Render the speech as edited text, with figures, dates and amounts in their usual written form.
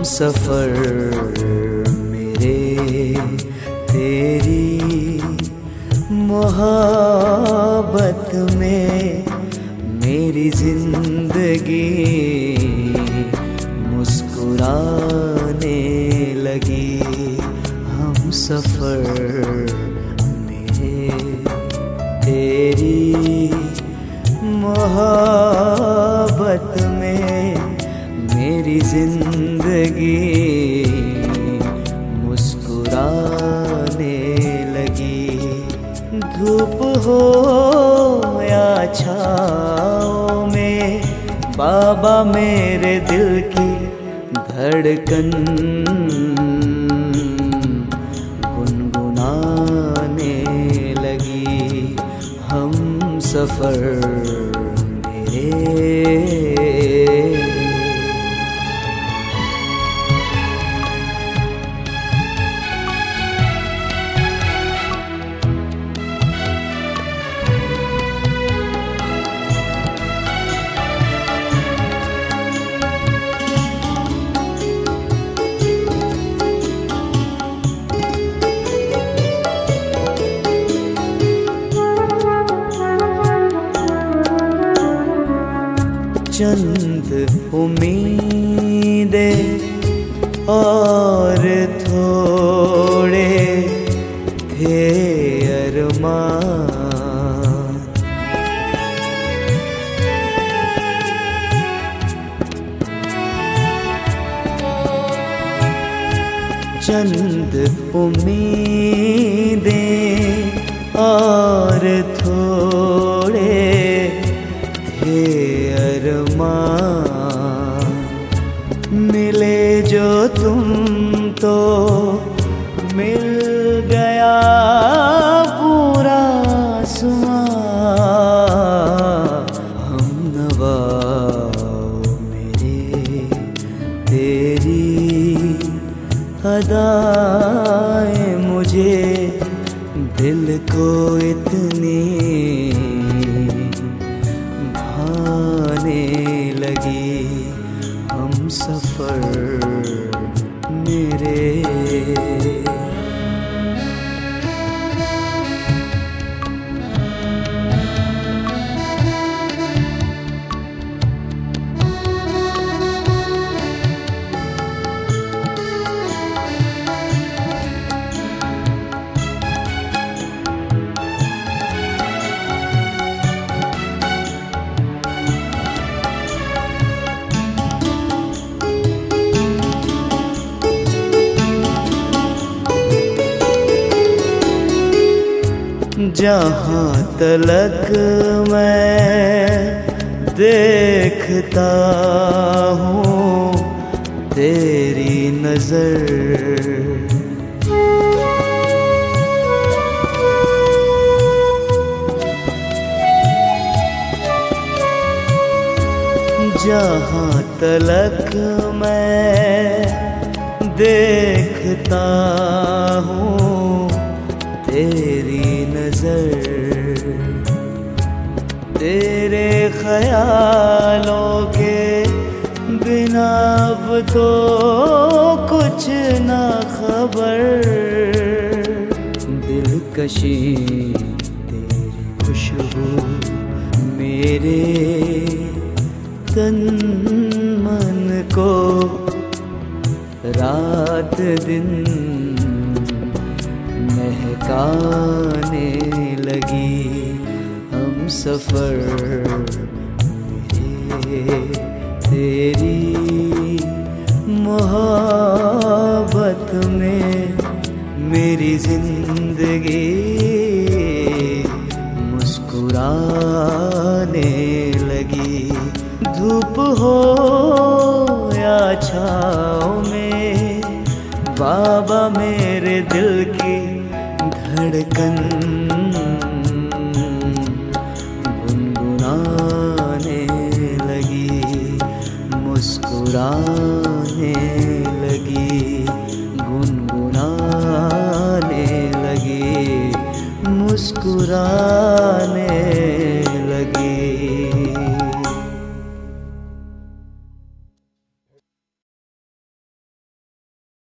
सफर मेरे तेरी मोहब्बत में मेरी जिंदगी मुस्कुराने लगी। हम सफर मेरे तेरी मोहब्बत में मेरी जिंदगी मुस्कुराने लगी। धूप हो या छाँव में बाबा मेरे दिल की धड़कन गुनगुनाने लगी। हम सफर मेरे चंद उम्मीदें और थोड़े थे अरमान। चंद उम्मीदें और थोड़े थे अरमान। मिले जो तुम तो मिल गया पूरा आसमां। हम नवा मेरे तेरी अदाएं मुझे दिल को इतनी भाने लगी। हम सफर मेरे जहाँ तलक मैं देखता हूँ तेरी नजर। जहाँ तलक मैं देखता हूँ तेरी नजर। तेरे ख्यालों के बिना अब तो कुछ ना खबर। दिलकशी तेरी खुशबू मेरे तन मन को रात दिन महकाने लगी। हम सफर मेरे तेरी मोहब्बत में मेरी जिंदगी मुस्कुराने लगी। धूप हो या छाँव में बाबा मेरे दिल की धड़कन गुनगुनाने लगी। मुस्कुराने लगी, गुनगुनाने लगी, मुस्कुराने